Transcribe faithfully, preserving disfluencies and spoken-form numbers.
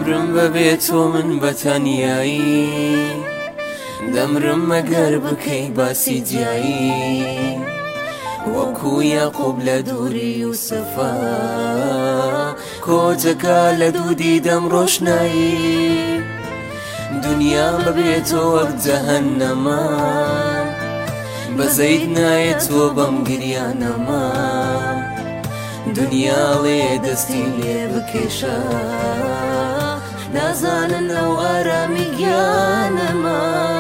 دەمرم بەبێ تۆ من بەتەنیایی دەمرم مەگەر بکەی باسی جیایی وەکو یاقوب لە دووری یوسفا کۆچەکە لە دوودی دەم ڕۆشنایی دنیا بەبێ تۆ وەک جەهەنەمە بەزەید نایێت تۆ بەم گریانەمە دنیاڵێ دەستی لێ بکێشە نازانن ئەو ئارامی گیانەمە